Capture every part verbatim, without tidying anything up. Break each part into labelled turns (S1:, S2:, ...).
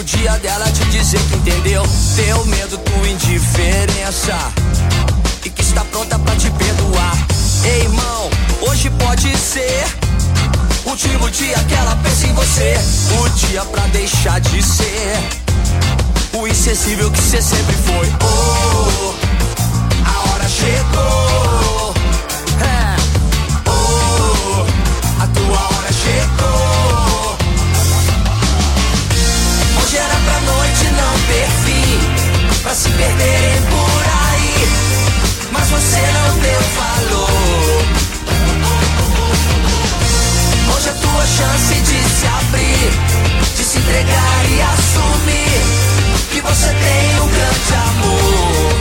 S1: dia dela te dizer que entendeu teu medo, tua indiferença e que está pronta pra te perdoar. Ei, irmão, hoje pode ser o último dia que ela pensa em você, o dia pra deixar de ser o insensível que você sempre foi. Oh, a hora chegou. É. Oh, a tua hora chegou. Hoje era pra noite não ter fim, pra se perderem por aí, mas você não deu valor. Hoje é tua chance de se abrir, de se entregar e assumir que você tem um grande amor.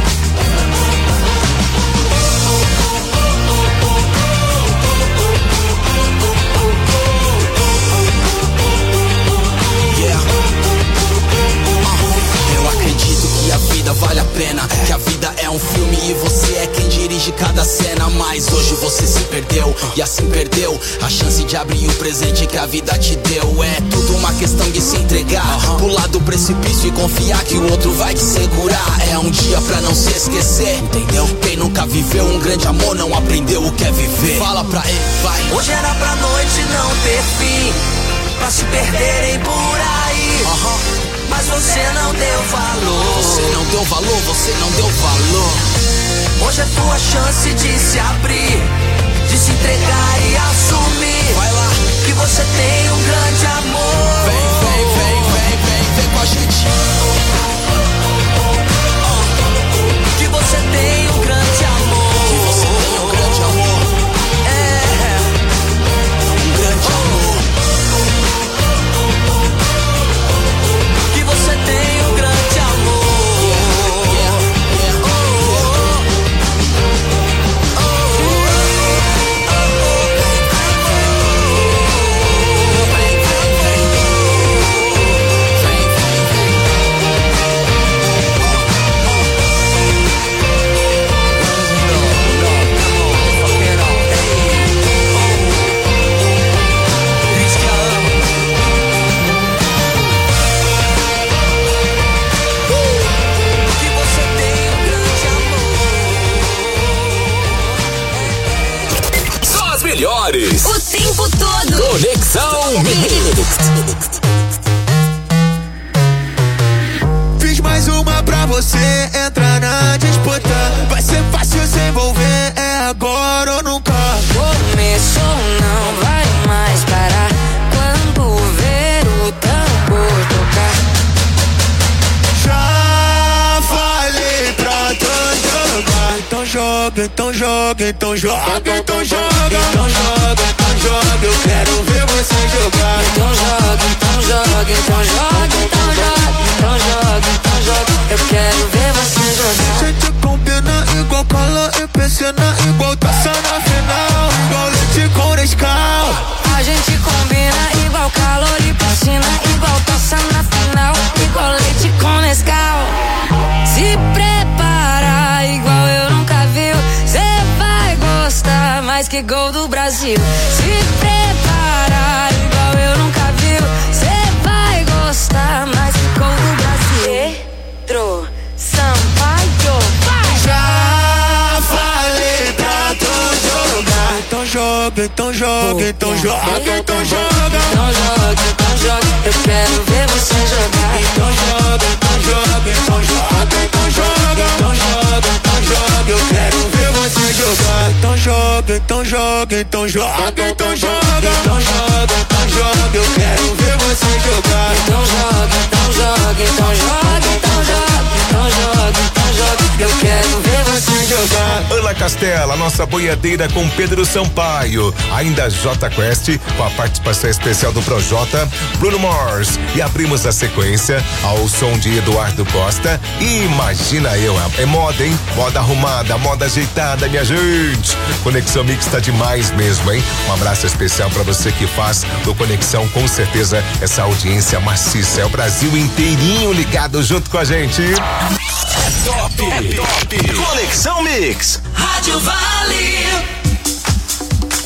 S1: Eu acredito que a vida vale a pena, que a vida é um filme e você é quem dirige cada cena. Mas hoje você se perdeu e assim perdeu a chance de abrir o presente que a vida te deu. É tudo uma questão de se entregar, pular do precipício e confiar que o outro vai te segurar. É um dia pra não se esquecer, entendeu? Quem nunca viveu um grande amor não aprendeu o que é viver. Fala pra ele, vai. Hoje era pra noite não ter fim, pra se perderem por aí, uhum. Mas você não deu valor. Você não deu valor, você não deu valor. Hoje é tua chance de se abrir, de se entregar e assumir. Vai lá, que você tem um grande amor. Vem, vem, vem, vem, vem, vem com a gente. Que você tem um grande amor. Que você tem um grande amor. É, um grande amor. Que você tem um grande amor.
S2: Melhores.
S3: O tempo todo.
S2: Conexão Mix.
S4: Fiz mais uma pra você entrar na disputa. Vai ser fácil se envolver, é agora ou nunca.
S3: Começou, não vai mais parar. Quando ver o tambor tocar.
S4: Já falei pra tu jogar. Então joga, então joga, então joga, então joga. Então joga, então joga, eu quero ver você jogar.
S3: Então joga, então joga, então joga, então joga. Então joga, então joga, eu quero ver você jogar.
S4: Gente combina igual cola e piscina, igual taça na final, igual leite com Nescau.
S3: A gente combina igual calor e piscina, igual taça na final, igual leite com Nescau. Se prepara igual eu nunca vi, cê vai gostar mais que gol do Brasil. Se prepara igual eu nunca vi, cê vai gostar mais que gol do Brasil. Pedro Sampaio, vai!
S4: Já falei pra tu jogar. Então joga, então joga, então joga, então joga.
S3: Então joga, então joga, eu quero ver você jogar.
S4: Então joga, então joga, então joga, então joga. Então joga, então joga, eu quero ver você jogar. Então joga, então joga, então joga, então joga. Então joga, então joga, eu quero ver você jogar.
S3: Então joga, então joga, então joga, então joga. Então joga, então joga, eu quero ver você jogar.
S2: Ana Castela, nossa boiadeira com Pedro Sampaio. Ainda J Quest, com a participação especial do Projota, Bruno Mars. E abrimos a sequência ao som de Eduardo Costa. E imagina eu, é moda, hein? Moda arrumada, moda ajeitada, minha gente. Conexão Mix tá demais mesmo, hein? Um abraço especial pra você que faz do Conexão, com certeza, essa audiência maciça. É o Brasil inteirinho ligado junto com a gente.
S5: É top, é top. Conexão Mix.
S6: Rádio Vale.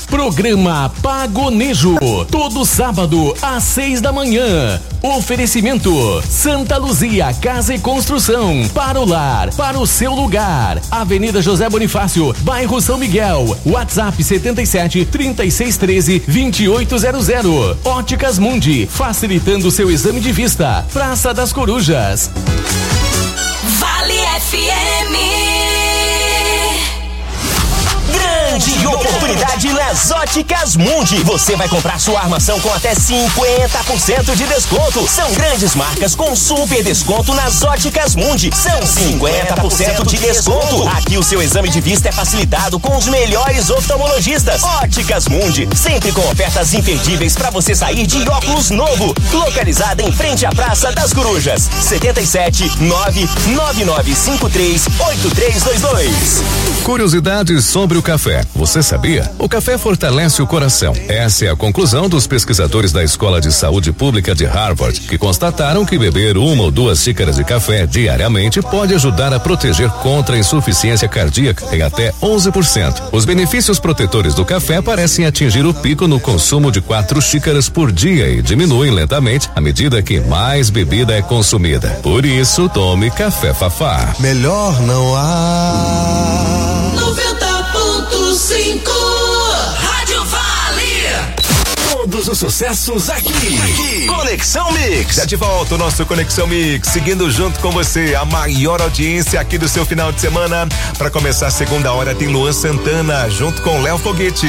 S6: Programa Pagonejo, todo sábado às seis da manhã. Oferecimento Santa Luzia Casa e Construção, para o lar, para o seu lugar. Avenida José Bonifácio, bairro São Miguel. WhatsApp setenta e sete, trinta e seis, treze, vinte e oito zero zero. Óticas Mundi, facilitando seu exame de vista. Praça das Corujas.
S3: Vale F M.
S7: Grande oportunidade nas Óticas Mundi. Você vai comprar sua armação com até cinquenta por cento de desconto. São grandes marcas com super desconto nas Óticas Mundi. São cinquenta por cento de desconto. Aqui o seu exame de vista é facilitado com os melhores oftalmologistas. Óticas Mundi, sempre com ofertas imperdíveis para você sair de óculos novo. Localizada em frente à Praça das Corujas. setenta e sete, nove nove nove cinco três, oito três dois dois.
S2: Curiosidades sobre o café. Você sabia? O café fortalece o coração. Essa é a conclusão dos pesquisadores da Escola de Saúde Pública de Harvard, que constataram que beber uma ou duas xícaras de café diariamente pode ajudar a proteger contra a insuficiência cardíaca em até onze por cento. Os benefícios protetores do café parecem atingir o pico no consumo de quatro xícaras por dia e diminuem lentamente à medida que mais bebida é consumida. Por isso, tome café Fafá.
S4: Melhor não há.
S3: noventa ponto cinco Rádio Vale.
S5: Todos os sucessos aqui. aqui.
S2: Conexão Mix. Já de volta o nosso Conexão Mix, seguindo junto com você a maior audiência aqui do seu final de semana. Para começar a segunda hora tem Luan Santana junto com Léo Foguete.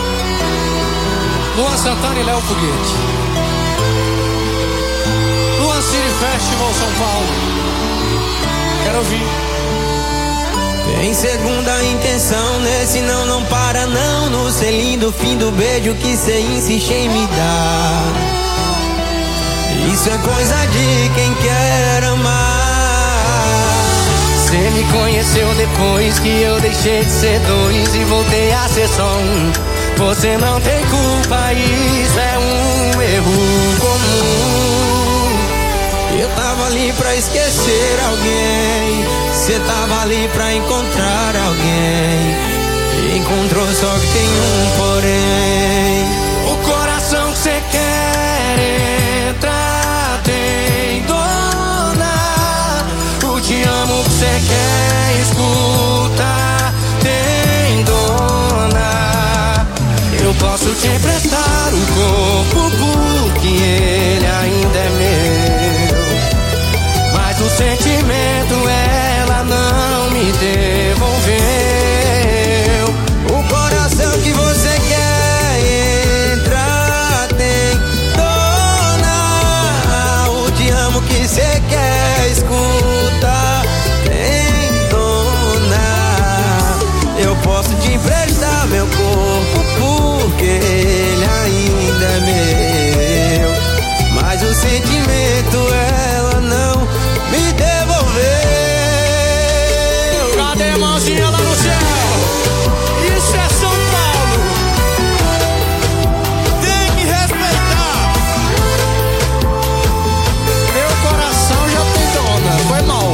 S8: Luan Santana e Léo Foguete. Luan City Festival São Paulo. Quero ouvir.
S9: Tem segunda intenção, nesse não, não para não. No selinho do fim do beijo que cê insiste em me dar. Isso é coisa de quem quer amar.
S8: Cê me conheceu depois que eu deixei de ser dois e voltei a ser só um. Você não tem culpa, isso é um erro comum.
S9: Eu tava ali pra esquecer alguém, cê tava ali pra encontrar alguém. Encontrou só que tem um porém.
S8: O coração que cê quer entrar tem dona. O te amo que cê quer escutar tem dona. Eu posso te emprestar o corpo porque ele ainda é meu. Mas o sentimento ela não me devolveu.
S9: O coração que você quer entrar tem dona. O te amo que você quer escutar tem dona. Eu posso te emprestar meu corpo porque ele ainda é meu. Mas o sentimento ela não me devolveu.
S8: Cadê a mãozinha lá no céu? Isso é São Paulo. Tem que respeitar. Meu coração já tem dona. Foi mal.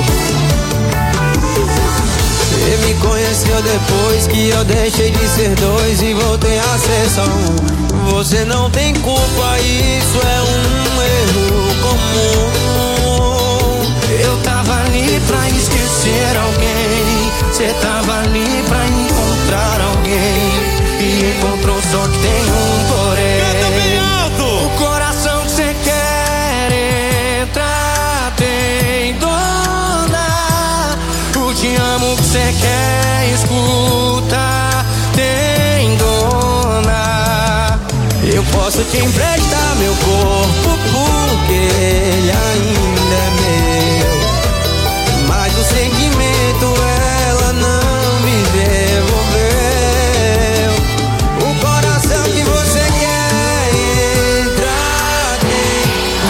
S9: Você me conheceu depois que eu deixei de ser dois e voltei a ser só um. Você não tem culpa, isso é um erro comum.
S8: Eu tava ali pra esquecer alguém. Cê tava ali pra encontrar alguém. E encontrou só que tem um porém. O coração que cê quer entrar tem dona. O te amo que cê quer escutar tem dona.
S9: Eu posso te emprestar meu corpo porque ele ainda é meu. Mas o sentimento ela não me devolveu. O coração que você quer entrar tem.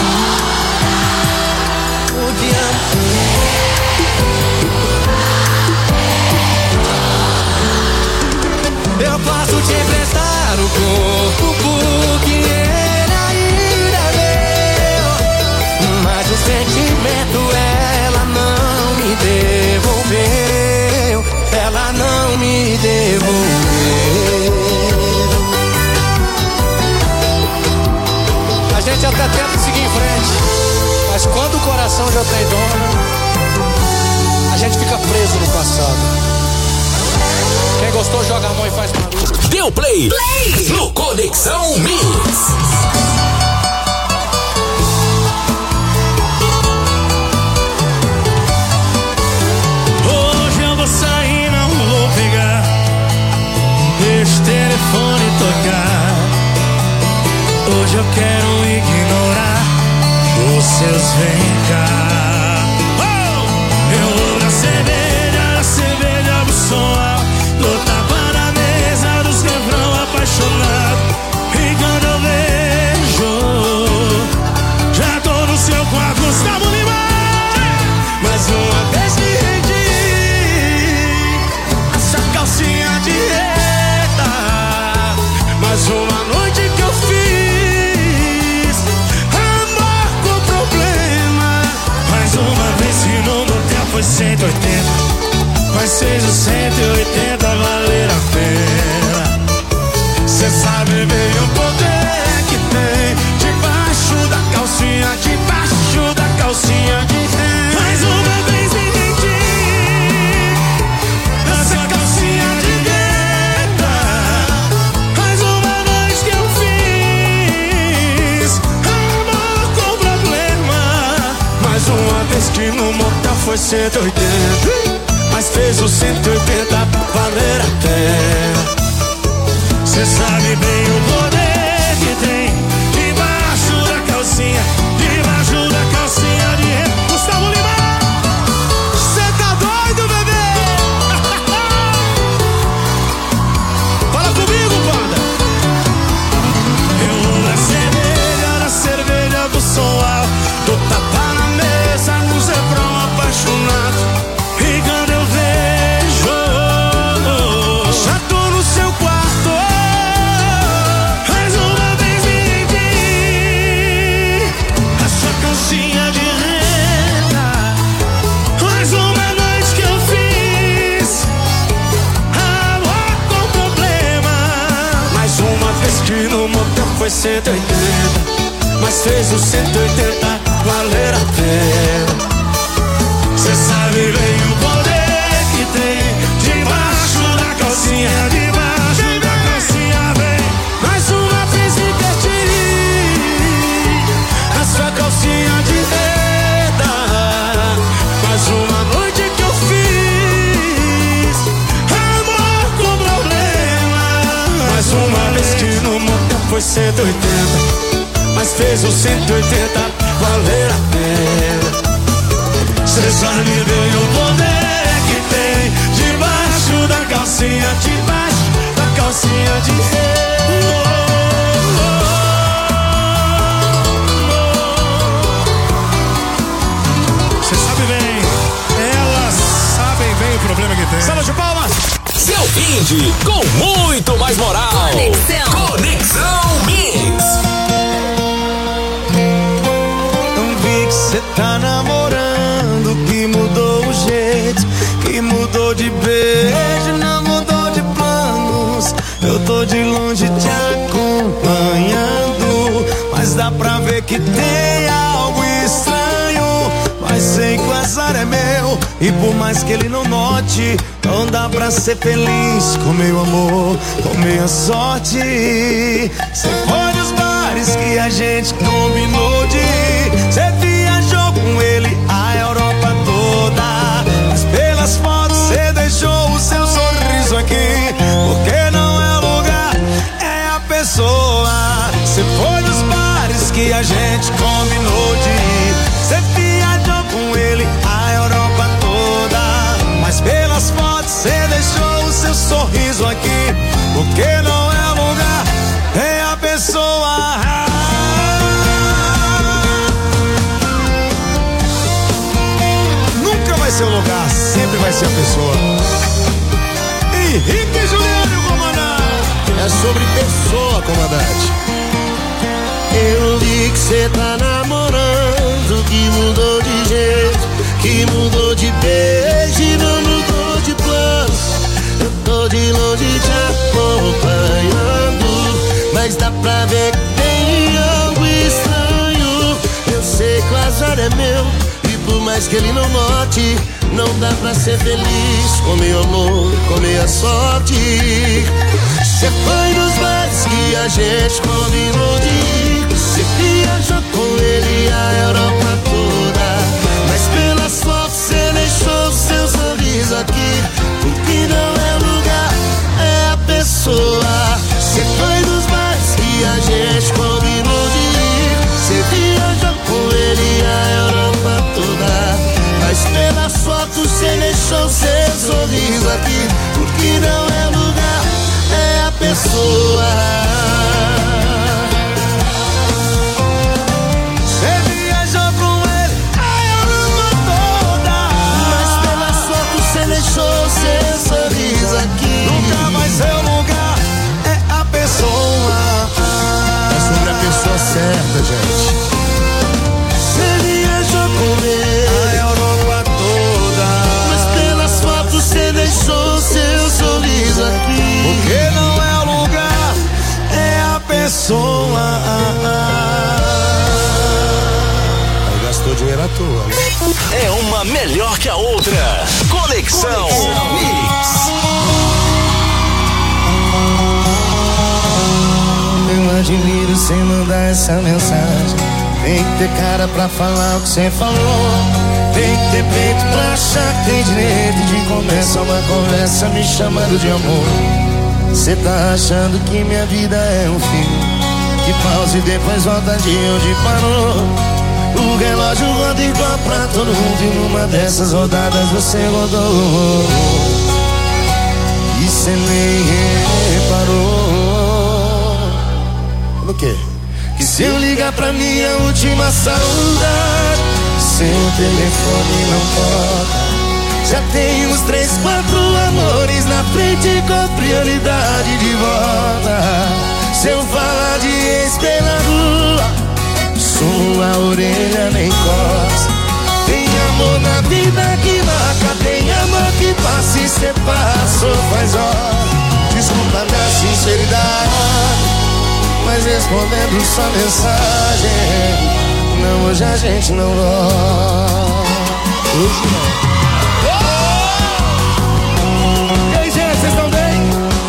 S9: O te amo.
S8: Eu posso te emprestar o corpo porque ele ainda é meu. Mas o
S10: ainda tenta seguir em frente. Mas quando o coração já tem dono, a gente fica preso no passado. Quem gostou, joga a mão e faz barulho.
S6: Deu play, play no Conexão Mix.
S8: Hoje eu vou sair, não vou pegar. Deixa o telefone tocar. Hoje eu quero ignorar os seus vem cá. Oh! Eu vou na cerveja, na cerveja do som alto, do tapa na mesa dos refrão apaixonado. E quando eu vejo, já tô no seu quarto, Gustavo Lima. Mais uma vez me rendi, essa calcinha de reta. Mais uma noite que eu fiz amor com problema. Mais uma vez que no motel foi cento e oitenta, mas seja cento e oitenta valer a pena. Cê sabe bem o poder que tem debaixo da calcinha, debaixo da calcinha de renda. Mais uma vez me rendi, essa calcinha de renda. Mais uma noite que eu fiz amor com problema. Mais uma vez que no motel foi cento e oitenta, mas fez o cento e oitenta valer a pena. Cê sabe bem o poder que tem debaixo da calcinha, debaixo da calcinha de renda. Gustavo Lima, cê tá doido, bebê? Fala comigo, banda. Eu vou na cerveja, na cerveja do som alto, do tapa na mesa, no refrão apaixonado. E quando eu vejo, já tô no seu quarto. Mais uma vez me rendi, a sua calcinha de renda. Mais uma noite que eu fiz amor com problema. Mais uma vez que no motel foi cento e oitenta, mas fez o cento e oitenta valer a pena. Cê sabe bem o poder que tem debaixo da calcinha, debaixo da calcinha vem. Mais uma vez me perdi, a sua calcinha de renda. Mais uma noite que eu fiz amor com problema. Mais uma vez que no motel foi cento e oitenta, mas fez o cento e oitenta valer a pena. Cê sabe bem o poder que tem debaixo da calcinha, debaixo da calcinha de renda. Cê sabe bem, elas sabem bem o problema que tem. Salva de palmas!
S6: Seu feed com muito mais moral. Conexão, Conexão Mix.
S8: Não vi que cê tá namorando, que mudou o jeito, que mudou de beijo, não mudou de planos. Eu tô de longe te acompanhando, mas dá pra ver que tem algo estranho. Mas sei que o azar é meu, e por mais que ele não note, não dá pra ser feliz com meu amor, com minha sorte. Cê foi nos bares que a gente combinou de ir, cê viajou com ele a Europa toda, mas pelas fotos cê deixou o seu sorriso aqui, porque não é o lugar, é a pessoa. Cê foi nos bares que a gente combinou de ir, cê viajou com ele a Europa toda, mas pelas fotos cê deixou o seu sorriso aqui, porque não é o lugar, é a pessoa. Nunca vai ser o lugar, sempre vai ser a pessoa. Henrique Juliano, comandante.
S11: É sobre pessoa, comandante. Eu vi que cê tá namorando, que mudou de jeito, que mudou de beijo e não mudou de planos. Eu tô de longe te acompanhando, mas dá pra ver que tem algo estranho. mais que ele não note. Não dá pra ser feliz com meu amor, com minha sorte. Cê foi nos bares que a gente combinou de ir. Cê viajou com ele a Europa toda, mas pelas fotos cê deixou seu sorriso aqui. Porque não é lugar, é a pessoa. Cê foi nos bares que a gente combinou de ir. Cê viajou com ele a Europa toda, mas pelas fotos cê deixou seu sorriso aqui. Porque não é lugar, é a pessoa. Cê viajou com ele a Europa toda, mas pelas fotos cê deixou seu sorriso aqui. Nunca mais seu lugar, é a pessoa. É sobre a pessoa certa, gente. Cê viajou com ele a Europa toda, mas pelas fotos cê deixou seu sorriso aqui. Porque não é o lugar, é a pessoa. Aí gastou dinheiro à toa, né?
S5: É uma melhor que a outra. Conexão Mix.
S11: Eu admiro cê mandar essa mensagem. Tem que ter cara pra falar o que cê falou. Tem que ter peito pra achar que tem direito de começar uma conversa me chamando de amor. Cê tá achando que minha vida é um filme que pausa e depois volta de onde parou. O relógio roda igual pra todo mundo e numa dessas rodadas você rodou. E cê nem reparou. No quê? Que se eu ligar pra minha última saudade, seu telefone não toca. Já tem uns três, quatro amores na frente com prioridade de volta. Se eu falar de ex pela rua, sua orelha nem coça. Tem amor na vida que marca, tem amor que passa e cê passou faz hora. Desculpa minha sinceridade, mas respondendo sua mensagem, não, hoje a gente não gosta. Hoje não. E aí, gente, vocês estão bem?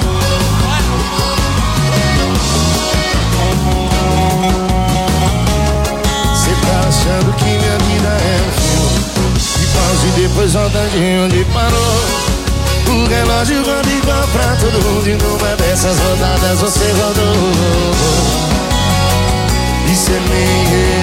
S11: Cê tá achando que minha vida é um filme que pausa e depois volta de onde parou. O relógio roda igual pra todo mundo e numa dessas rodadas você rodou. E cê nem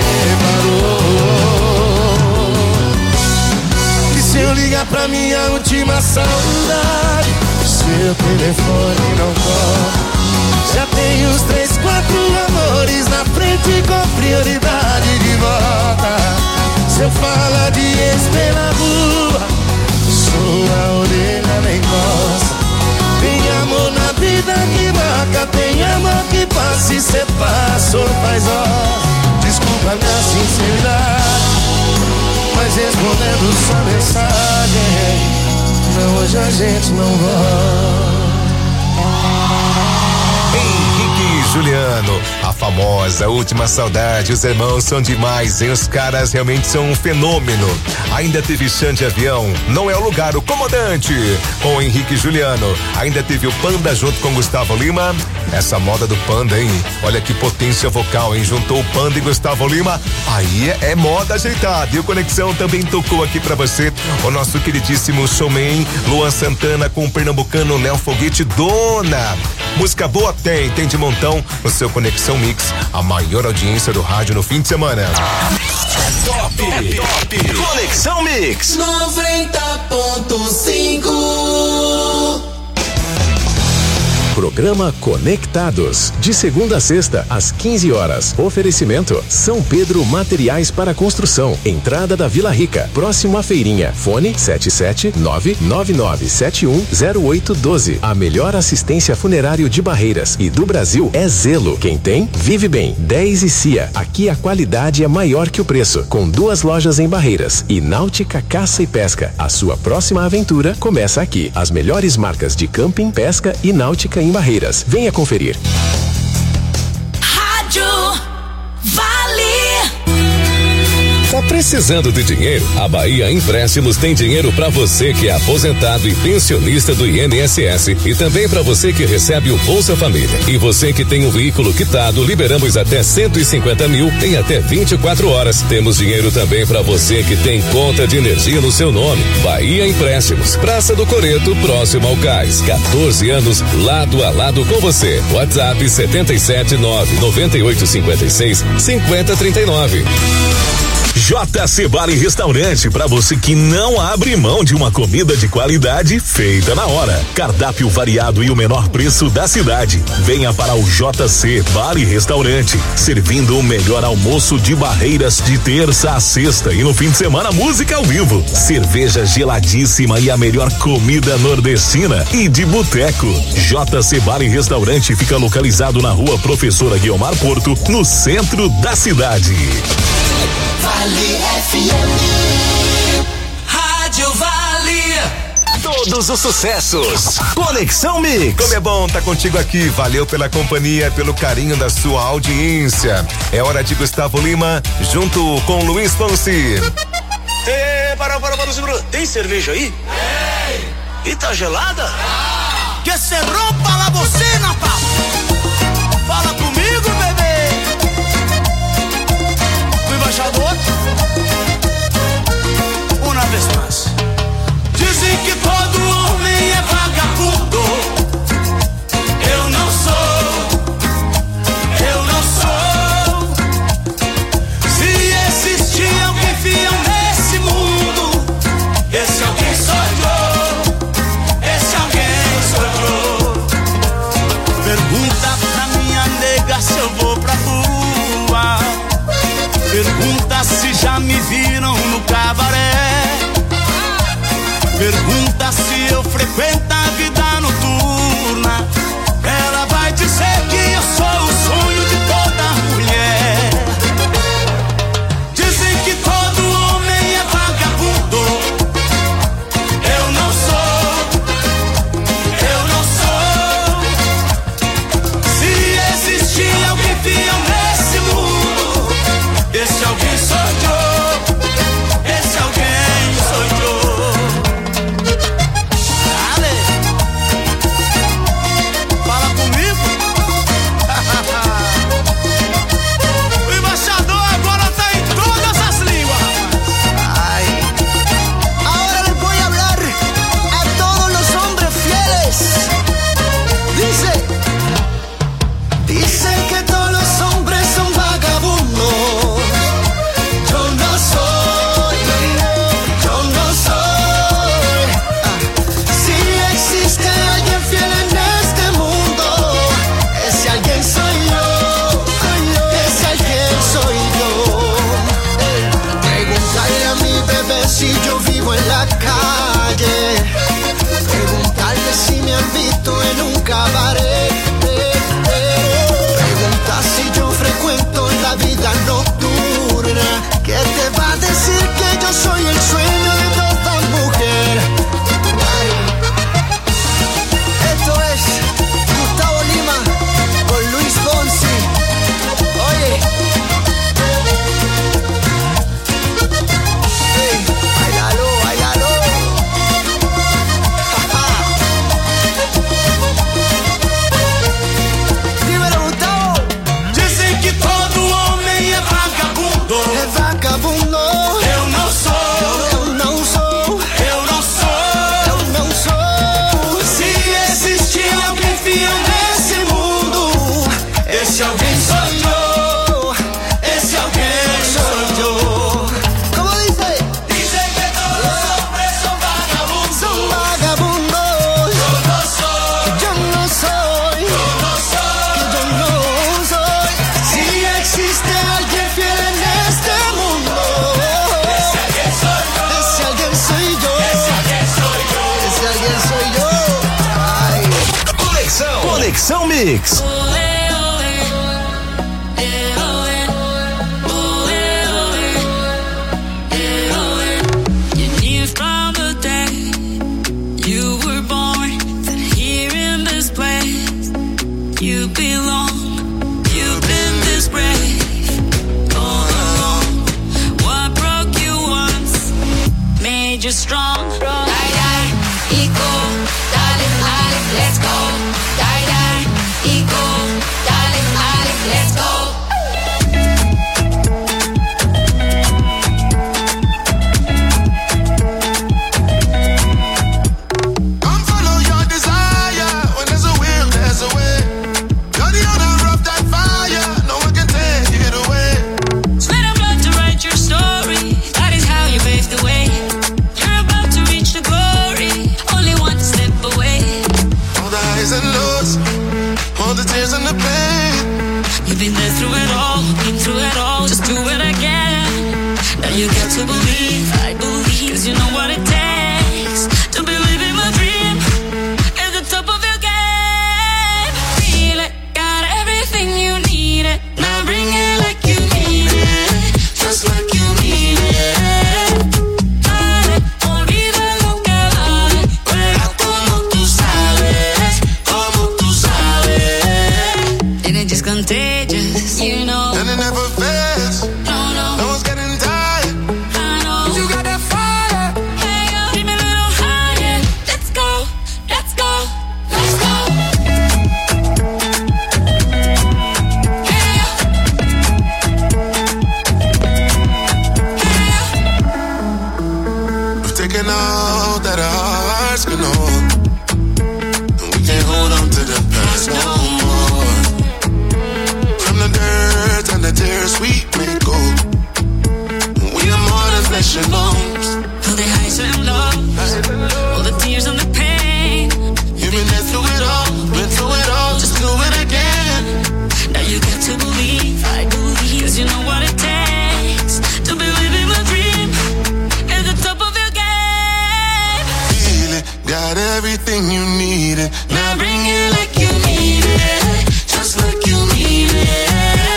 S11: reparou. E se eu ligar pra minha última saudade, seu telefone não toca. Já tem uns três, quatro amores na frente com prioridade de volta. Se eu falar de ex pela rua, sua orelha nem coça. Tem amor na vida que marca, tem amor que passa e cê passou faz hora. Desculpa minha sinceridade, mas respondendo sua mensagem, não, hoje a gente não volta.
S2: Henrique e Juliano, a famosa Última Saudade. Os irmãos são demais, hein? Os caras realmente são um fenômeno. Ainda teve Xande Avião, Não É o Lugar, o Comandante, com Henrique e Juliano. Ainda teve o Panda junto com Gustavo Lima. Essa moda do Panda, hein? Olha que potência vocal, hein? Juntou o Panda e Gustavo Lima. Aí é, é moda ajeitada. E o Conexão também tocou aqui pra você o nosso queridíssimo showman Luan Santana com o pernambucano Léo Foguete, Dona. Música boa tem, tem de montão no seu Conexão Mix, a maior audiência do rádio no fim de semana.
S5: É top, é top. Conexão Mix
S1: noventa ponto cinco.
S6: Programa Conectados, de segunda a sexta, às quinze horas. Oferecimento São Pedro Materiais para Construção, entrada da Vila Rica, próximo à feirinha. Fone sete sete nove nove nove sete um zero oito um dois. A melhor assistência funerário de Barreiras e do Brasil é Zelo. Quem tem, vive bem. dez e Cia, aqui a qualidade é maior que o preço. Com duas lojas em Barreiras e Náutica Caça e Pesca. A sua próxima aventura começa aqui. As melhores marcas de camping, pesca e náutica em Barreiras. Venha conferir.
S3: Rádio Vale.
S11: Tá
S12: precisando de dinheiro? A Bahia Empréstimos tem dinheiro para você que é aposentado e pensionista do I N S S e também para você que recebe o Bolsa Família. E você que tem um veículo quitado, liberamos até cento e cinquenta mil em até vinte e quatro horas. Temos dinheiro também para você que tem conta de energia no seu nome. Bahia Empréstimos, Praça do Coreto, próximo ao Cais. quatorze anos, lado a lado com você. WhatsApp sete sete nove nove oito cinco seis cinco zero três nove.
S5: J C Bar e Restaurante, para você que não abre mão de uma comida de qualidade feita na hora. Cardápio variado e o menor preço da cidade. Venha para o J C Bar e Restaurante, servindo o melhor almoço de Barreiras de terça a sexta e no fim de semana música ao vivo, cerveja geladíssima e a melhor comida nordestina e de boteco. J C Bar e Restaurante fica localizado na Rua Professora Guiomar Porto, no centro da cidade.
S13: Vale F M. Rádio Vale.
S5: Todos os sucessos. Conexão Mix.
S2: Como é bom tá contigo aqui. Valeu pela companhia, pelo carinho da sua audiência. É hora de Gustavo Lima, junto com Luiz Fonsi.
S14: Ei, para, para, para, segura. Tem cerveja aí? Tem. E tá gelada? Ah. Que se rompa la bocina, pá. Fala comigo, bebê. Embaixador, uma vez mais. Dizem que todo homem é vagabundo. Eu não sou, eu não sou. Se existir alguém fiel nesse mundo, esse alguém sou eu. Esse alguém sou eu. Pergunta pra minha nega se eu vou pra rua. Pergunta se já me viram no cabaré. Pergunta se eu frequento a vida noturna. Ela vai dizer que eu sou o sonho de toda mulher. Dizem que todo homem é vagabundo. Eu não sou, eu não sou. Se existir alguém fiel nesse mundo, esse alguém sou eu, esse alguém sou eu. Dale. Fala comigo. O embaixador agora tá em todas as línguas, rapaz. Ay. Ahora les voy a hablar a todos los hombres fieles. Dice, dicen que todos los hombres son vagabundos. Yo no soy, yo no soy. Si existe alguien fiel en este mundo, ese alguien soy yo, ese alguien soy yo. Preguntarle a mi bebé si yo vivo en la calle. Preguntarle si me han visto en un cabaret. Pregunta si yo frecuento la vida nocturna. ¿Qué te va a decir que yo soy el sueño de toda mujer? Ay. Esto es Gustavo Lima con Luis Fonsi. Oye. Hey, bailalo, bailalo. Dímelo, Gustavo. Dizem que todo homem é vagabundo. É vagabundo. Eu não sou. Eu não sou. Eu não sou. Eu não sou. Se existir alguém fiel nesse mundo, esse alguém sou eu. Esse alguém sou eu. Como dice? Dizem que todos os hombres são vagabundos. São vagabundos. Eu não sou. Yo no soy. Eu não sou. Yo no soy. Si existe alguien fiel en este mundo, ese alguien soy yo. Ese alguien soy yo. Ese alguien soy yo. Ese alguien soy yo. Ay.
S5: Conexão. Conexão Mix.
S3: You knew from the day you were born that here in this place you belong. You've been this brave all along. What broke
S15: taking all that our hearts can hold. And we can't hold on to the past no more. From the dirt and the tears we may go. We are more than flesh and bones.
S3: All the highs and lows, all the tears and the pain.
S15: You've been there through it all, been through it all, just do it again.
S3: Now you got to believe, I believe, cause you know what it takes to be living my dream at the top of your game.
S15: Feel it, got everything you needed.
S3: Now bring it like you need it, just like you need it.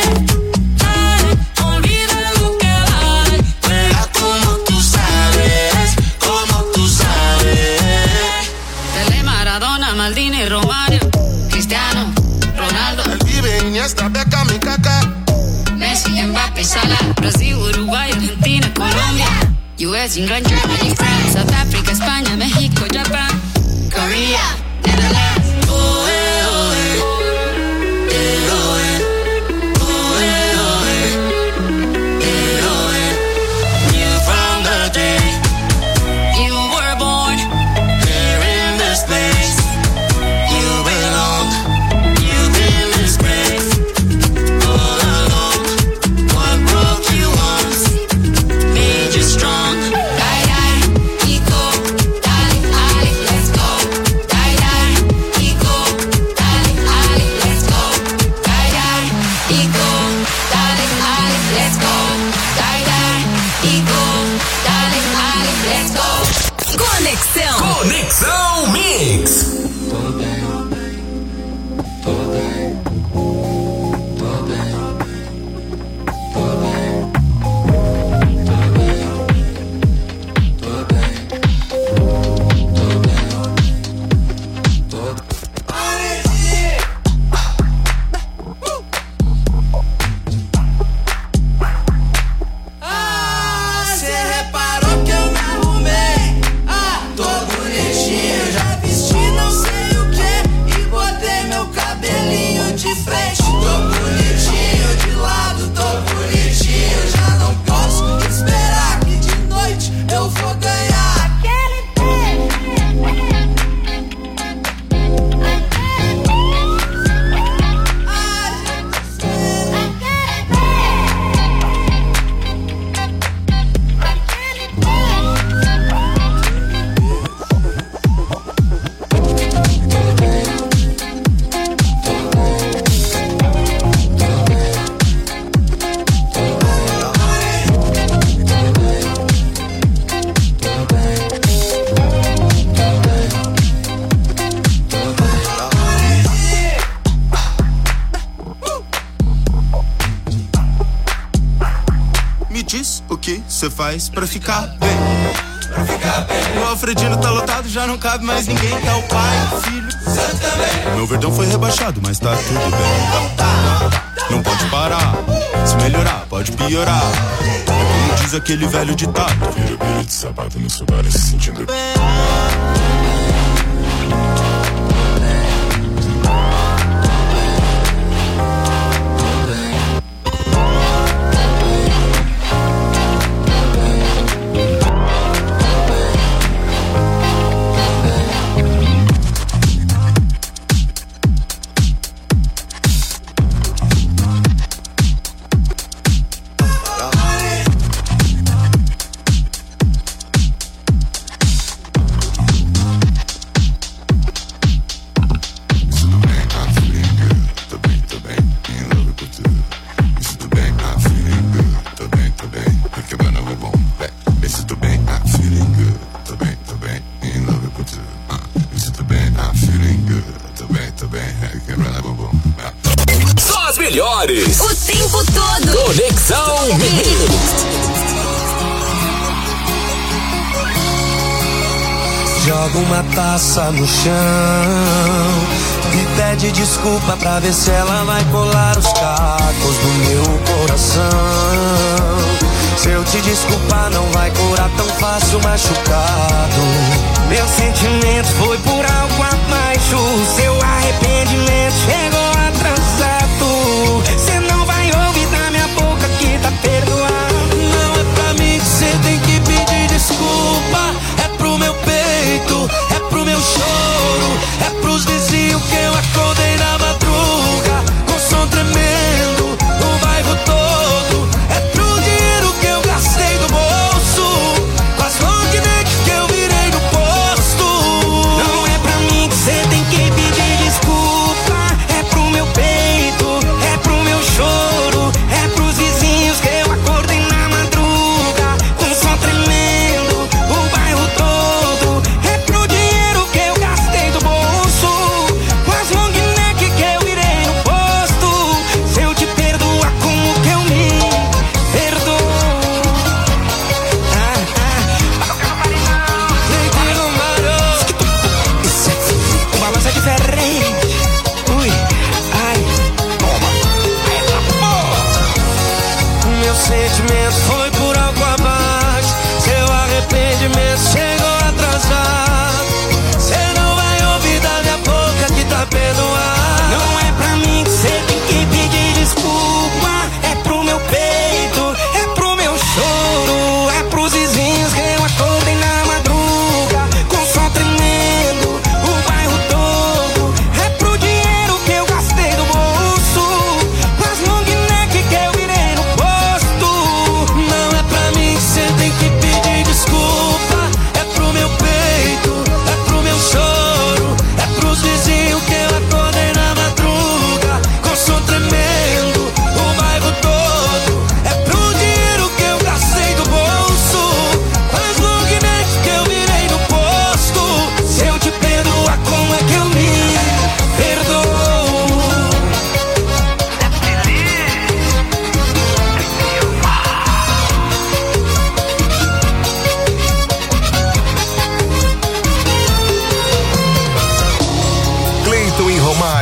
S16: Maldini, Romario, Cristiano, Ronaldo,
S15: Vive Iniesta, Beckham y Kaká,
S16: Messi, Mbappé, Salah, Brasil, Uruguay, Argentina, Colombia, U S, England, Germany, France, South Africa, España, México, Japan, Korea, Netherlands. Oh, eh, oh, eh. Eh, oh, eh. Oh, eh, oh, eh. Eh, oh, eh.
S15: You from the day
S16: you were born
S15: here in this place. You belong, you've been disgraced all along. What broke you once
S16: made you strong. Die, die, ego, dale, dale, let's go. Die, die, ego, dale, dale, let's go. Die, die, ego, dale, dale, let's go. Die, die, ego, dale, dale, let's go.
S7: Conexão. Conexão Mix.
S14: Ah, cê reparou que eu me arrumei? Ah, tô bonitinho, já vesti não sei o que e botei meu cabelinho de frente. Tô bonitinho de lado, tô bonitinho, já não posso esperar que de noite eu vou ganhar aquele
S15: Me diz o que cê faz pra ficar bem. Pra ficar bem. O Alfredino tá lotado, já não cabe mais ninguém. Tá o pai, o filho. Cê também. Meu Verdão foi rebaixado, mas tá tudo bem. Não pode parar. Se melhorar, pode piorar. É como diz aquele velho ditado: vira beira de sapato no sobrado se sentindo bem.
S7: Só as melhores.
S3: O tempo todo.
S7: Conexão Mix.
S9: Joga uma taça no chão e pede desculpa pra ver se ela vai colar os cacos do meu coração. Se eu te desculpar não vai curar tão fácil machucado. Meu sentimento foi por algo abaixo. Seu arrependimento chegou atrasado. Cê não vai ouvir da minha boca que tá perdoado. Não é pra mim que cê tem que pedir desculpa. É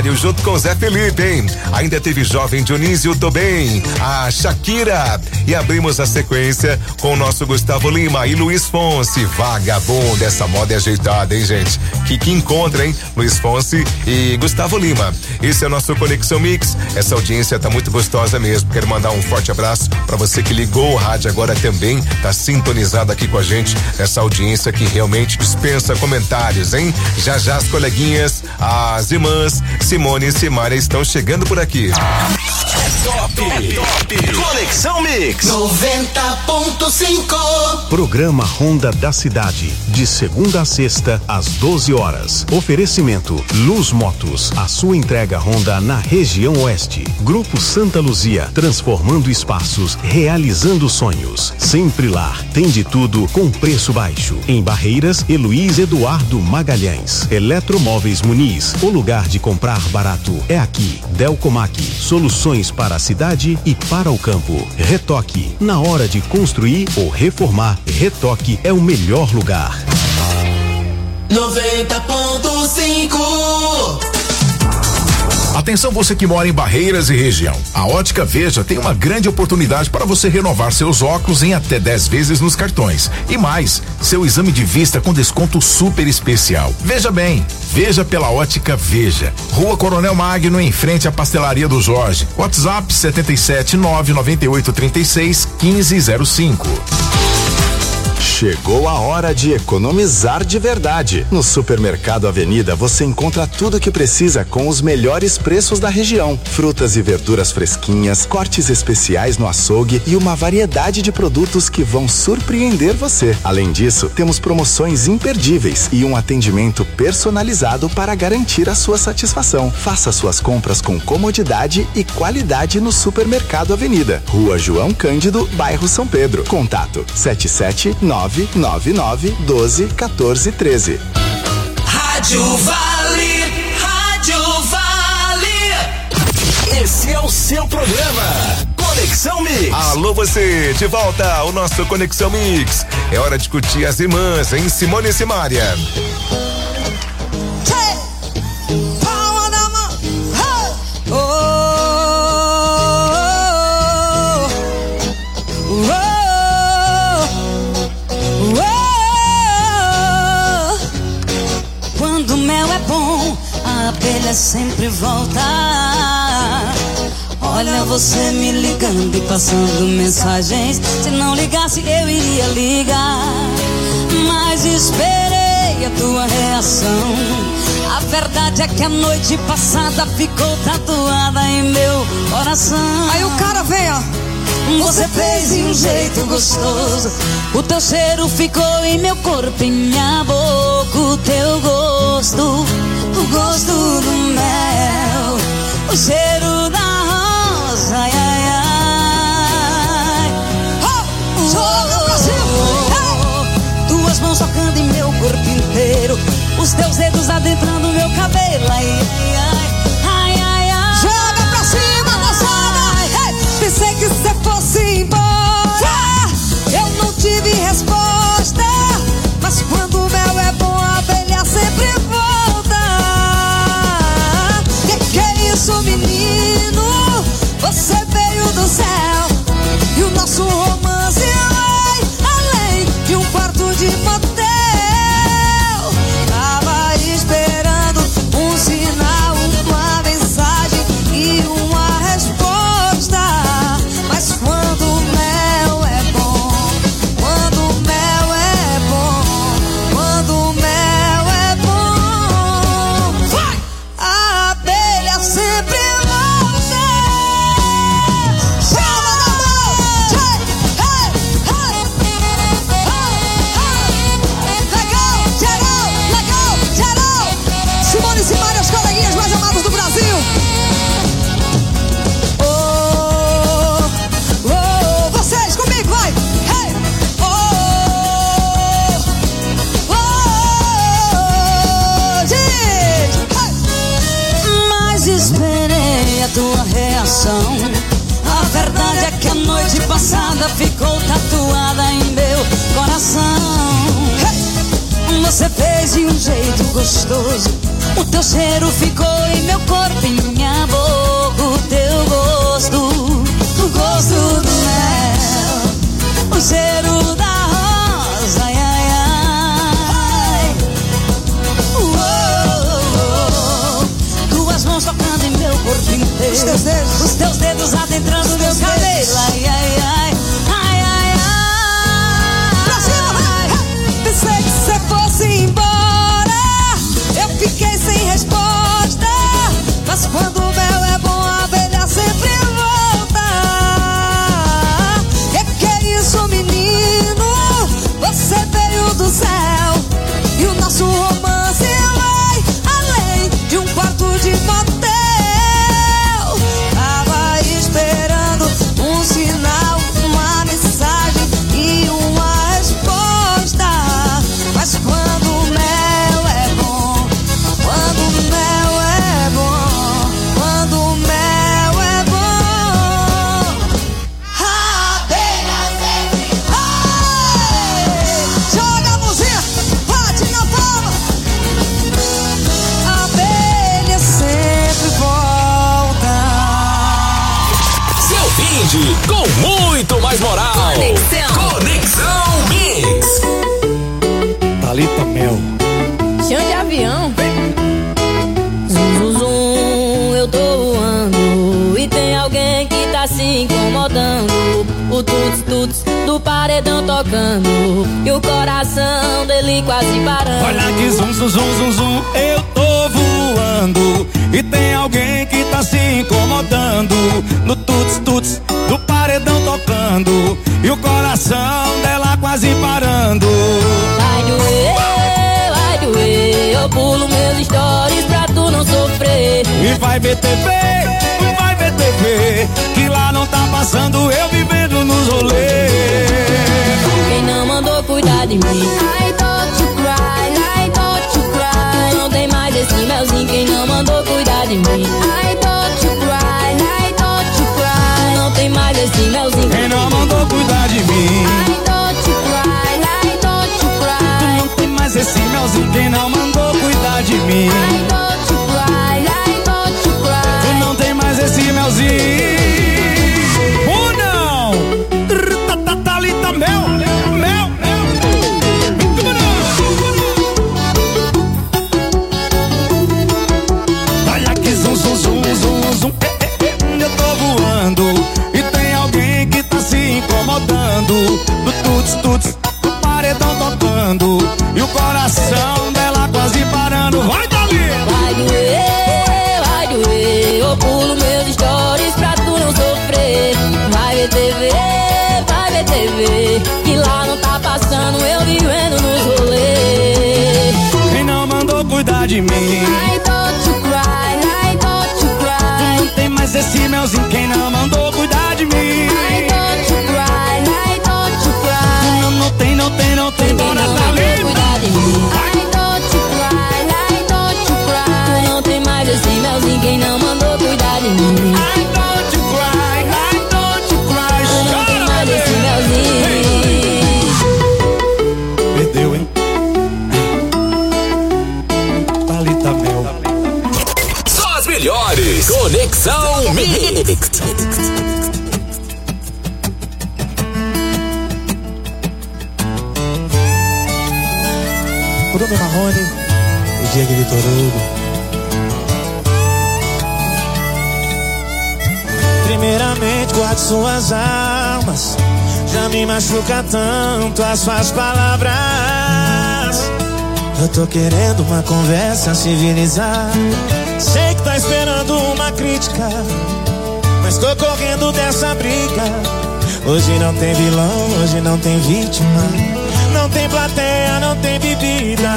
S2: Simário junto com Zé Felipe, hein? Ainda teve Jovem Dionísio também, a Shakira. E abrimos a sequência com o nosso Gustavo Lima e Luiz Fonsi. Vagabundo, essa moda é ajeitada, hein, gente? Que que encontra, hein? Luiz Fonsi e Gustavo Lima. Esse é o nosso Conexão Mix. Essa audiência tá muito gostosa mesmo. Quero mandar um forte abraço para você que ligou o rádio agora também, tá sintonizado aqui com a gente nessa audiência que realmente dispensa comentários, hein? Já já as coleguinhas, as irmãs Simone e Simária estão chegando por aqui.
S17: Top, top. Conexão Mix
S13: noventa ponto cinco.
S18: Programa Ronda da Cidade, de segunda a sexta, às doze horas. Oferecimento Luz Motos, a sua entrega Honda na região oeste. Grupo Santa Luzia, transformando espaços, realizando sonhos. Sempre Lar, tem de tudo com preço baixo. Em Barreiras, Heloís Eduardo Magalhães. Eletromóveis Muniz, o lugar de comprar barato é aqui. Delcomac, soluções para a cidade e para o campo. Retoque, na hora de construir ou reformar, Retoque é o melhor lugar.
S13: noventa ponto cinco.
S19: Atenção você que mora em Barreiras e região. A Ótica Veja tem uma grande oportunidade para você renovar seus óculos em até dez vezes nos cartões. E mais, seu exame de vista com desconto super especial. Veja bem, veja pela Ótica Veja. Rua Coronel Magno, em frente à Pastelaria do Jorge. WhatsApp setenta e sete nove noventa e oito trinta e seis quinze zero cinco.
S20: Chegou a hora de economizar de verdade. No Supermercado Avenida você encontra tudo o que precisa com os melhores preços da região. Frutas e verduras fresquinhas, cortes especiais no açougue e uma variedade de produtos que vão surpreender você. Além disso, temos promoções imperdíveis e um atendimento personalizado para garantir a sua satisfação. Faça suas compras com comodidade e qualidade no Supermercado Avenida. Rua João Cândido, bairro São Pedro. Contato sete sete nove nove nove doze quatorze treze.
S13: Rádio Vale, Rádio Vale.
S17: Esse é o seu programa, Conexão Mix.
S2: Alô você, de volta ao nosso Conexão Mix. É hora de curtir as irmãs, hein? Simone e Simária.
S3: Sempre volta. Olha você me ligando e passando mensagens. Se não ligasse eu iria ligar, mas esperei a tua reação. A verdade é que a noite passada ficou tatuada em meu coração.
S21: Aí o cara vem, ó.
S3: Você fez de um jeito gostoso. O teu cheiro ficou em meu corpo, em minha boca. O teu gosto, o gosto do mel, o cheiro da rosa, ai, ai, ai. Oh, joga pra cima. Tuas mãos tocando em meu corpo inteiro, os teus dedos adentrando meu cabelo, ai, ai, ai, ai, ai, ai.
S21: Joga pra cima, moçada. Hey, pensei que você fosse embora, eu não tive resposta, mas quando o mel é bom, a abelha sempre volta. Que que é isso, menino? Você veio do céu e o nosso romance vai além de um quarto de motel. Tava esperando um sinal, uma mensagem e uma resposta, mas quando o mel é bom, quando o mel é bom, quando o mel é bom, vai! A abelha sempre volta. Chama na mão, hey, hey, hey, hey. Legal, geral, legal, geral. Simone e Simária, as coleguinhas mais amadas do Brasil. Oh, oh, vocês comigo, vai! Hey! Oh, oh, gente! Hey!
S3: Mas esperei a tua reação. A verdade é que a noite passada ficou tatuada em meu coração. Você fez
S21: de um jeito gostoso. O teu cheiro ficou em meu corpo, em minha boca. O teu gosto, o gosto do mel, o cheiro da rosa, ai, ai, ai. Uou, tuas mãos tocando em meu corpo inteiro. Os teus dedos, os teus dedos adentrando os meus cabelos, ai, ai, ai. Ai, ai, ai. Pensei que você fosse embora, eu fiquei sem resposta. Mas quando o mel é bom, a abelha sempre volta. Que que é isso, menino? Você veio do céu e o nosso romance vai além de um quarto de motel. Tava esperando um sinal, uma mensagem e uma resposta. Mas quando o mel é bom, quando o mel é bom, quando o mel é bom, a abelha sempre vai. Joga a mãozinha, bate na palma. A abelha sempre volta.
S5: Seu feed com muito mais moral.
S21: Conexão.
S5: Conexão Mix.
S10: Thalita Mel.
S3: Chão de avião. Zum, zum, zum, eu tô voando. E tem alguém que tá se incomodando. O tuts, tuts do paredão tocando. E o coração dele quase parando.
S8: Olha que zum, zum, zum, zum, zum, eu tô voando. E tem alguém que tá se incomodando. No tuts, tuts do paredão tocando. E o coração dela quase parando.
S3: Vai doer, vai doer. Eu pulo meus stories pra tu não sofrer.
S8: E vai ver T V, vai ver T V, que lá não tá passando eu vivendo nos rolês.
S3: Quem não mandou cuidar de mim? I don't you cry, I don't you cry. Não tem mais esse melzinho. Quem não mandou cuidar de mim? I don't you cry, I don't you cry. Não tem mais esse melzinho.
S8: Quem não mandou cuidar de mim?
S3: I don't you cry, I don't you cry.
S8: Não tem mais esse melzinho. Quem não mandou cuidar de mim?
S3: I don't you cry, I don't you cry.
S8: Não tem mais esse melzinho. Ou não? Thalita Mel, Mel, olha que zum, zum, zum, zum, zum, eh, eh, eh, eu tô voando. E tem alguém que tá se incomodando. Do tuts, tuts, do paredão tocando. E o coração dela quase parando. Vai, Dali!
S3: Vai doer, vai doer. Eu pulo meus stories pra tu não sofrer. Vai ver T V, vai ver T V, que lá não tá passando eu vivendo nos rolês.
S8: Quem não mandou cuidar de mim?
S3: I don't you cry, I don't you cry.
S8: Não tem mais esse melzinho. Quem não mandou cuidar de mim?
S3: I don't you cry, I don't you cry.
S8: Não, não tem, não tem, não tem.
S3: Quem não mandou cuidar de mim? I don't you cry, I don't you cry. Não tem mais esse melzinho. Quem não mandou cuidar de mim?
S8: I don't you cry, I don't you cry.
S3: Não tem mais esse melzinho.
S8: Perdeu, hein? Thalita Mel.
S5: Só as melhores. Conexão Mix.
S8: Bruno Marrone e Diego Vitor Hugo. Primeiramente guarde suas almas. Já me machuca tanto as suas palavras. Eu tô querendo uma conversa civilizada. Sei que tá esperando uma crítica, mas tô correndo dessa briga. Hoje não tem vilão, hoje não tem vítima. Não tem plateia, não tem bebida.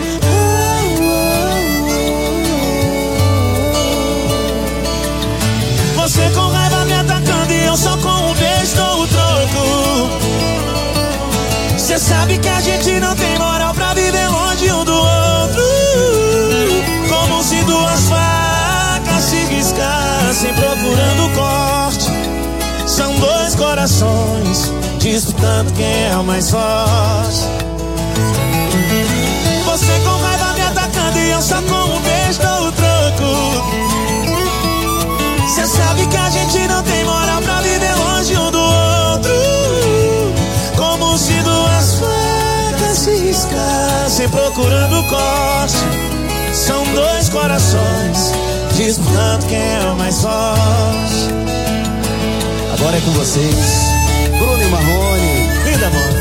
S8: Você com raiva me atacando e eu só com um beijo dou o troco. Cê sabe que a gente não tem moral pra viver longe um do outro. Como se duas facas se riscassem procurando corte. São dois corações disputando quem é o mais forte. Você
S11: Você com raiva me atacando e eu só com um beijo dou o troco. Cê sabe que a gente não tem moral pra viver longe um do outro. Como se duas facas se riscassem procurando corte. São dois corações disputando quem é o mais forte. Agora é com vocês, Bruno e Marrone. Linda, amor.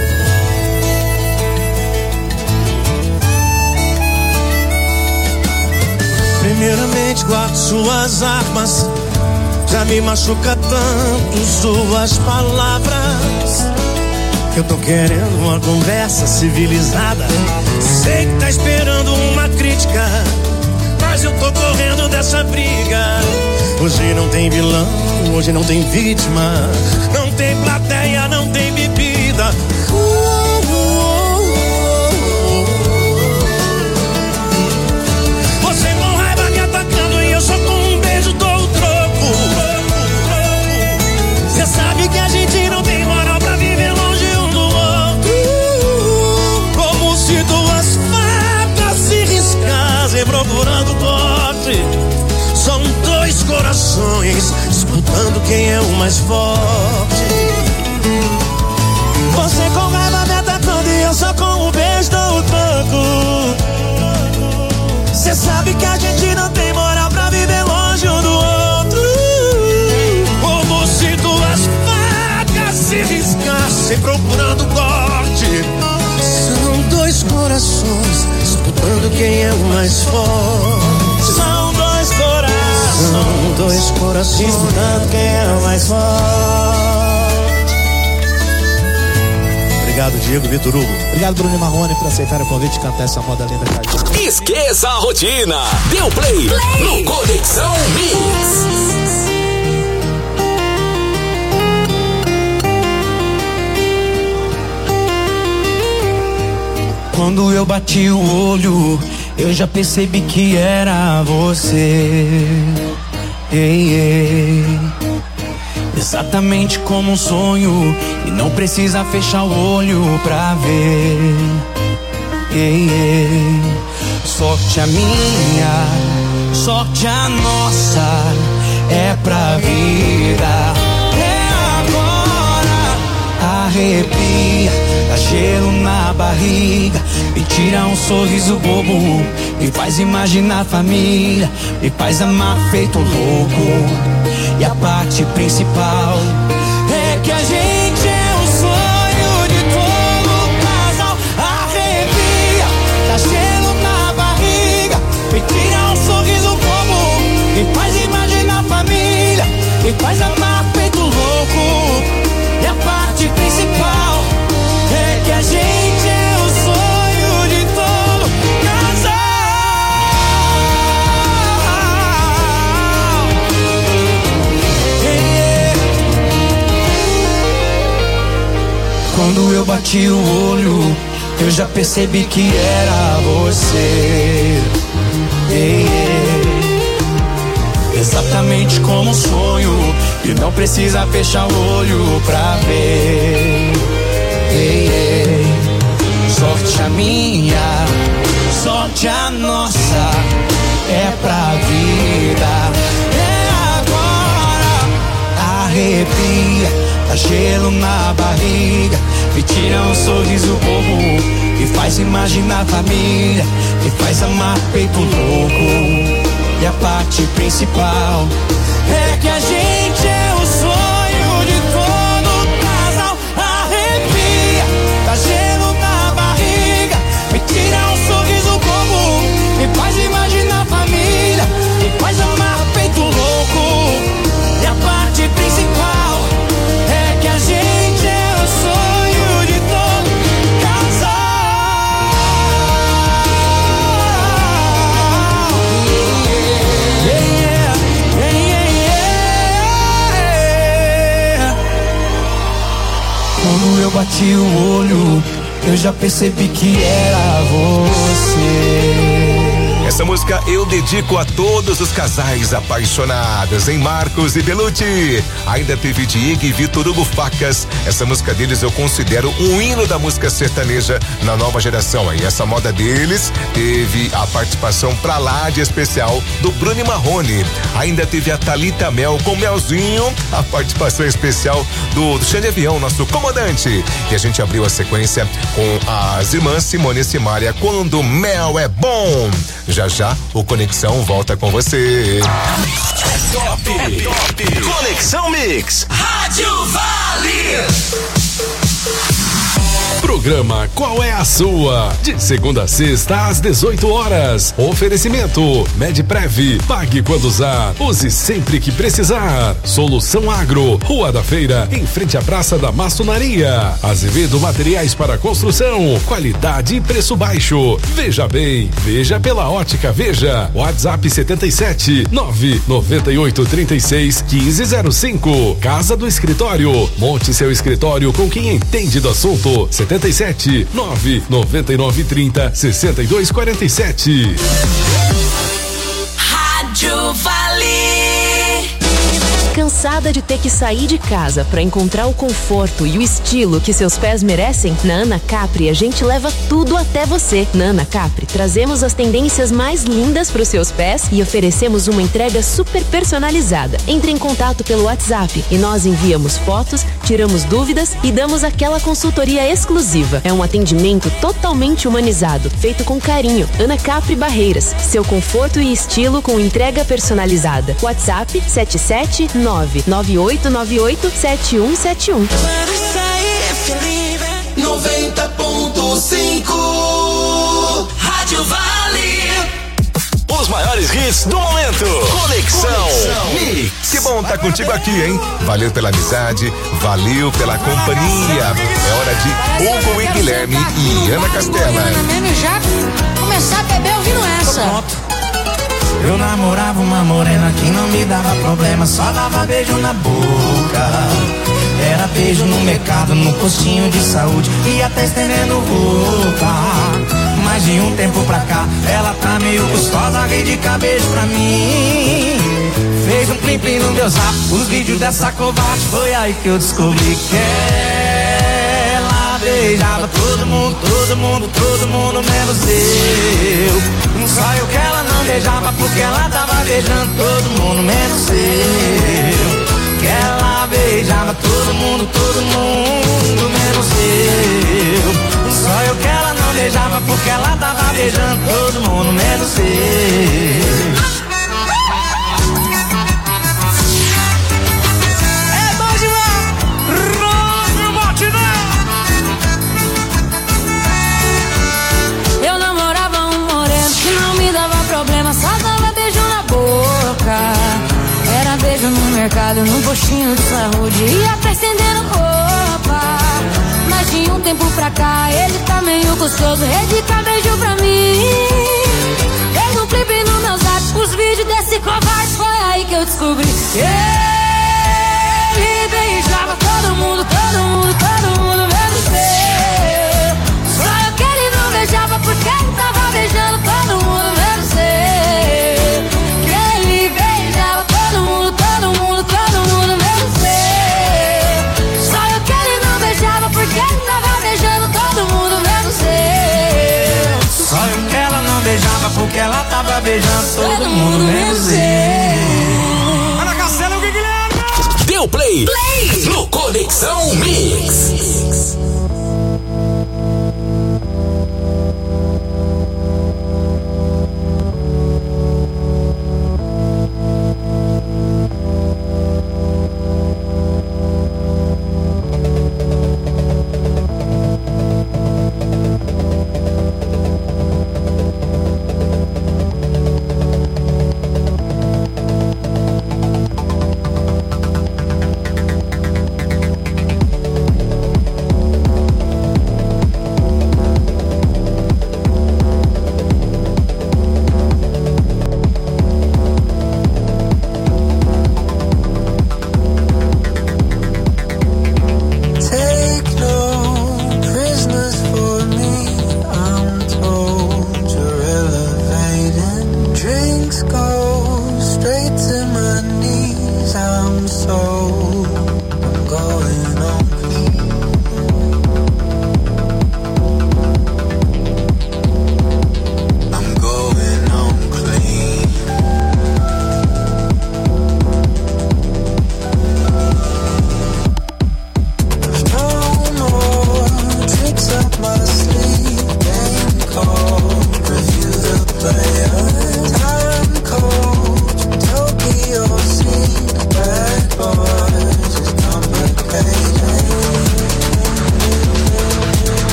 S11: Primeiramente guardo suas armas. Já me machuca tanto suas palavras. Eu tô querendo uma conversa civilizada. Sei que tá esperando uma crítica, mas eu tô correndo dessa briga. Hoje não tem vilão, hoje não tem vítima. Não tem plateia, não tem bebida. Você com raiva me atacando e eu só com um beijo dou o troco. Cê sabe que a gente não tem moral pra viver longe um do outro. Como se duas facas se riscassem procurando corte. São dois corações disputando quem é o mais forte. Você com raiva me atacando e eu só com um beijo dou o troco. Cê sabe que a gente não tem moral pra viver longe um do outro. Como se duas facas se riscassem procurando corte. São dois corações disputando quem é o mais forte. São dois corações, são dois corações disputando quem é o mais forte. Obrigado, Diego, Vitor Hugo. Obrigado, Bruno e Marrone, por aceitar o convite de cantar essa moda linda com a gente.
S5: Esqueça a rotina. Deu play, play. No Conexão Mix.
S9: Quando eu bati o olho, eu já percebi que era você. Ei, ei. Exatamente como um sonho, e não precisa fechar o olho pra ver. Ei, ei. Sorte a minha, sorte a nossa, é pra vida. É agora, arrepia, dá gelo na barriga, me tira um sorriso bobo, me faz imaginar a família, me faz amar feito louco. E a parte principal é que a gente é o sonho de todo casal. Arrepia, dá gelo na barriga, me tira um sorriso bobo, me faz imaginar a família, me faz amar feito louco. E a parte principal é que a gente é o sonho de todo casal. Quando eu bati o olho, eu já percebi que era você. Ei, ei. Exatamente como um sonho, e não precisa fechar o olho pra ver. Ei, ei. Sorte a minha, sorte a nossa, é pra vida. É agora, arrepia, dá gelo na barriga, me tira um sorriso bobo, me faz imaginar a família, me faz amar feito louco. E a parte principal é que a gente é o sonho de todo casal. Arrepia, dá gelo na barriga, me tira um sorriso bobo, me faz imaginar a família, me faz amar feito louco. E a parte principal é que a gente é o sonho de todo casal. Yeah, yeah, yeah, yeah, yeah. Quando eu bati o olho, eu já percebi que era você.
S2: Essa música eu dedico a todos os casais apaixonados, em Marcos e Belucci. Ainda teve Diego e Vitor Hugo Facas. Essa música deles eu considero um hino da música sertaneja na nova geração. E essa moda deles teve a participação pra lá de especial do Bruno e Marrone. Ainda teve a Thalita Mel com Melzinho, a participação especial do, do Xande Avião, nosso comandante. E a gente abriu a sequência com as irmãs Simone e Simária, Quando Mel é Bom. Já já o Conexão volta com você.
S17: É top, é top. Conexão Mix.
S13: Rádio Vale.
S4: Programa Qual é a Sua? De segunda a sexta às dezoito horas. Oferecimento Medprev. Pague quando usar. Use sempre que precisar. Solução Agro. Rua da Feira, em frente à Praça da Maçonaria. Azevedo Materiais para Construção. Qualidade e preço baixo. Veja bem. Veja pela Ótica Veja. WhatsApp setenta e sete nove noventa e oito trinta e seis quinze zero cinco. Casa do Escritório. Monte seu escritório com quem entende do assunto. setenta e sete nove noventa e nove trinta sessenta e dois quarenta e sete.
S13: Rádio Vale.
S22: Cansada de ter que sair de casa para encontrar o conforto e o estilo que seus pés merecem? Na Ana Capri a gente leva tudo até você. Na Ana Capri trazemos as tendências mais lindas para os seus pés e oferecemos uma entrega super personalizada. Entre em contato pelo WhatsApp e nós enviamos fotos, tiramos dúvidas e damos aquela consultoria exclusiva. É um atendimento totalmente humanizado, feito com carinho. Ana Capri Barreiras, seu conforto e estilo com entrega personalizada. WhatsApp sete sete nove nove oito nove oito sete um sete um.
S13: noventa ponto cinco Rádio Vale.
S17: Os maiores hits do momento. Conexão Mix.
S2: Que bom tá contigo aqui, hein? Valeu pela amizade, valeu pela companhia. É hora de Hugo e Guilherme e Ana Castela.
S21: Já começar a beber ouvindo essa.
S8: Eu namorava uma morena que não me dava problema, só dava beijo na boca. Era beijo no mercado, no postinho de saúde e até estendendo roupa. Mas de um tempo pra cá, ela tá meio gostosa, rei de cabelo pra mim. Fez um plim plim no meu zap, os vídeos dessa covarde, foi aí que eu descobri que ela beijava todo mundo, todo mundo, todo mundo, menos eu. Só eu que ela não beijava porque ela tava beijando todo mundo, menos eu. Que ela beijava todo mundo, todo mundo, menos eu. Só eu que ela não beijava porque ela tava beijando todo mundo, menos eu.
S21: É bom demais. Rock, bote, eu namorava um moreno que não me dava problema, só dava beijo na boca. Era beijo no mercado, no postinho de saúde e até estendendo roupa. Mas de um tempo pra cá, ele tá meio gostoso, redica beijo pra mim. Fez um clipe no meu zap, os vídeos desse covarde, foi aí que eu descobri. Ele beijava todo mundo, todo mundo, todo mundo, menos eu. Só eu que ele não beijava porque ele tava beijando todo mundo, menos eu. Que ele beijava todo mundo, todo mundo, todo mundo, menos eu. Só eu que ele não beijava porque ele tava beijando todo mundo, menos eu.
S8: Só eu que ela não beijava porque ela tava beijando todo, todo mundo, menos eu.
S13: Ana Castela, o Guilherme. Deu play, play no Conexão Mix.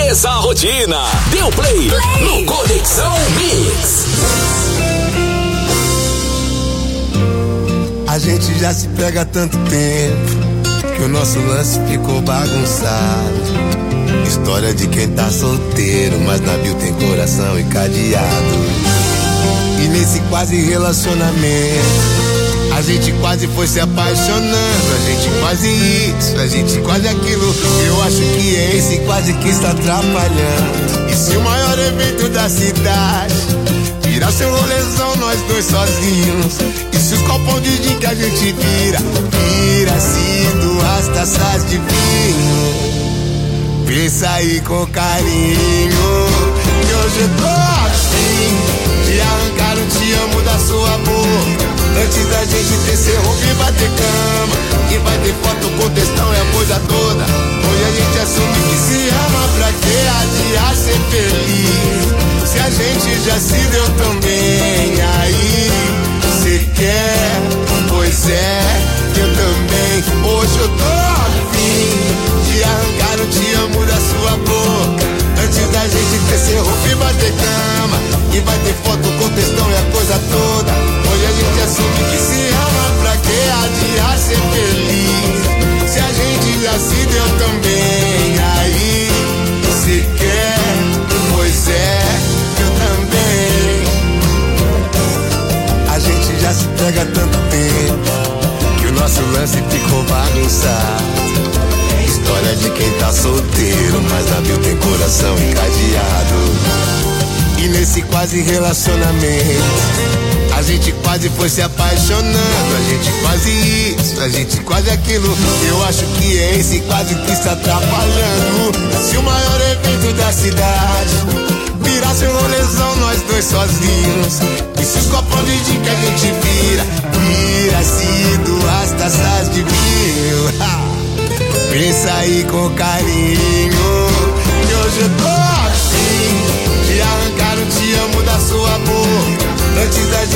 S13: Amanheça a rotina. Deu play, play. No Conexão Mix.
S11: A gente já se pega há tanto tempo que o nosso lance ficou bagunçado. História de quem tá solteiro, mas na bio tem coração e cadeado. E nesse quase relacionamento a gente quase foi se apaixonando, a gente quase isso, a gente quase aquilo. Eu acho que é esse quase que está atrapalhando. E se o maior evento da cidade virar seu rolezão, nós dois sozinhos? E se os copão de gin que a gente vira, vira-se duas taças de vinho? Pensa aí com carinho, que hoje eu tô afim de arrancar um te amo da sua boca. Antes da gente descer roupa e bater cama, e vai ter foto com textão e a coisa toda. Hoje a gente assume que se ama, pra que adiar ser feliz? Se a gente já se deu tão bem, aí cê quer? Pois é, eu também. Hoje eu tô afim de arrancar o te amo da sua boca. Antes da gente descer roupa e bater cama, e vai ter foto com textão e a coisa toda. Hoje a gente assume que se ama, pra que adiar ser feliz? Se a gente já se deu tão bem, aí se quer? Pois é, eu também. A gente já se pega há tanto tempo que o nosso lance ficou bagunçado. História de quem tá solteiro, mas na bio tem coração encadeado. E nesse quase relacionamento a gente quase foi se apaixonando, a gente quase isso, a gente quase aquilo. Eu acho que é esse quase que está atrapalhando. Se o maior evento da cidade virasse um rolezão, nós dois sozinhos. E se os copão de gin que a gente vira, vira-se duas taças de vinho? Pensa aí com carinho, que hoje eu tô